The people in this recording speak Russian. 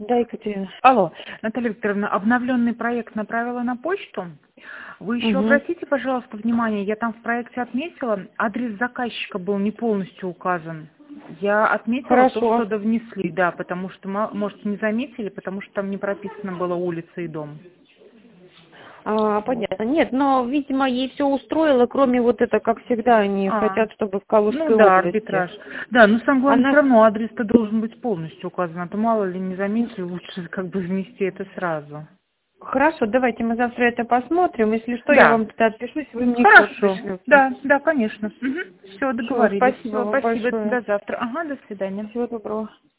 Да, Екатерина. Алло, Наталья Викторовна, обновленный проект направила на почту. Вы еще Угу. обратите, пожалуйста, внимание, я там в проекте отметила, адрес заказчика был не полностью указан. Я отметила то, Хорошо. что довнесли, да, потому что, может, не заметили, потому что там не прописано было улица и дом. Понятно. Нет, но, видимо, ей все устроило, кроме вот это, как всегда, они хотят, чтобы в Ну Калужской да, области. арбитраж. Да, но самое главное, все Она... равно адрес-то должен быть полностью указан, а то мало ли не заметили, лучше как бы внести это сразу. Хорошо, давайте мы завтра это посмотрим. Если что, я Да, вам тогда отпишусь, вы мне код хорошо. пришлете. Да, да, конечно. Все, Все, договорились. спасибо Все, вам спасибо. большое. До завтра. Ага, до свидания. Всего доброго.